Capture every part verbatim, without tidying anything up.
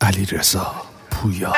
علیرضا پویا.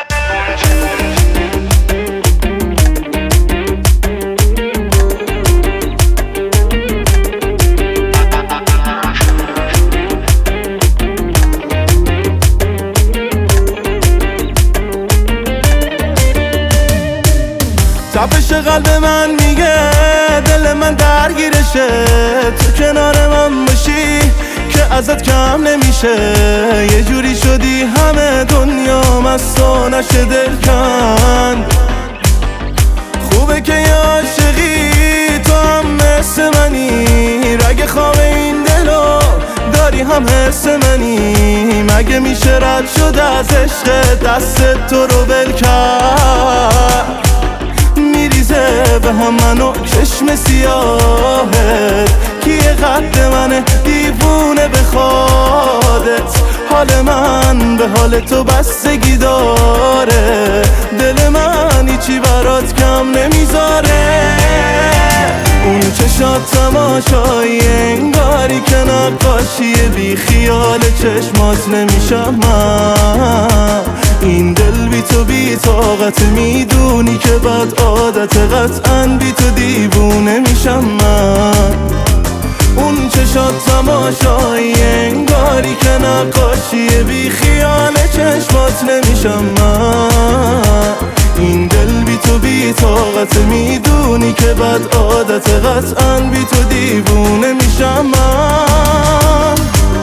تپش قلب من میگه دل من درگیرشه، تو کنار من باشی که ازت کم نمیشه. یه جوری شدی همه دنیا مستو نشه دل کند. خوبه که یه عاشقی تو هم مثل منی، رگ خواب این دلو داری هم حس منی. مگه میشه رد شد از عشق دست تو رو ول کرد؟ میریزه به هم منو چشم سیاهت، کیه قد منه دیوونه بخوادت. حال من به حال تو بستگی داره، دل من هیچی برات کم نمیذاره. اون چشات تماشایی انگاری که نقاشیه، بی خیال چشمات نمیشم من. این دل بی تو بی طاقت، میدونی که بد عادت، قطعاً بی تو دیوونه میشم من. اون چشات تماشایی انگاری که نقاشیه، بی خیال چشمات نمیشم من. این دل بی تو بی طاقت، میدونی که بد عادت، قطعاً بی تو دیوونه میشم من.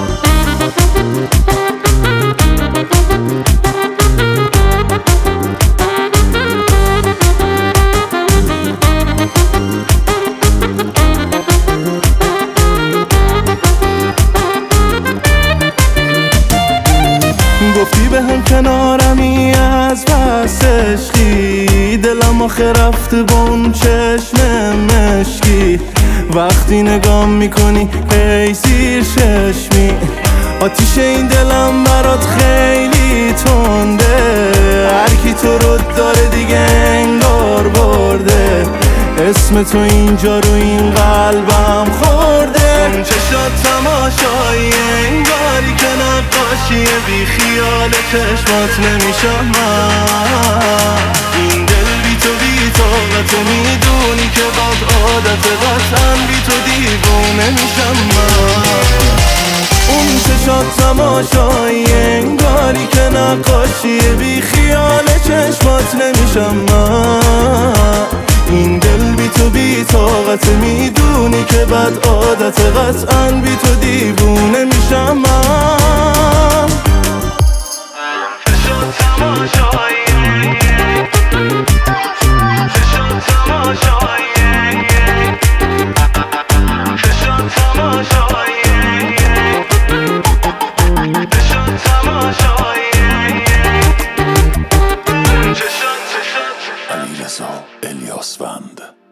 گفتی به هم کنارمی از بس عشقی، دلم آخه رفته با اون چشم مشکی. وقتی نگام میکنی هی زیر چشمی، آتیش این دلم برات خیلی تنده. هرکی تو رو داره دیگه انگار برده، اسم تو اینجا رو این قلبم خورده. اون چشات تماشایی انگاری که نقاشیه، بی خیال چشمات نمیشم من. این دل بی تو بی طاقت، میدونی که بد عادت، قطعاً بی تو دیوونه میشم من. اون چشات تماشایی انگاری که نقاشیه، بی خیال چشمات نمیشم من. این دل بی تو بی طاقت، میدونی که بد عادت، قطعاً بی تو دیوونه میشم من. چشات تماشایی چشات تماشایی چشات تماشایی چشات تماشایی علیرضا الیاسوند.